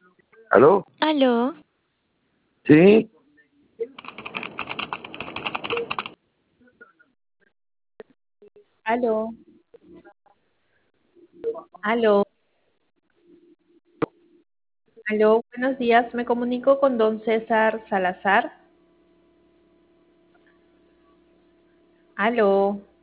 ¿Aló? Aló, Sí, Aló, aló, aló, buenos días. Me comunico con don César Salazar. Aló.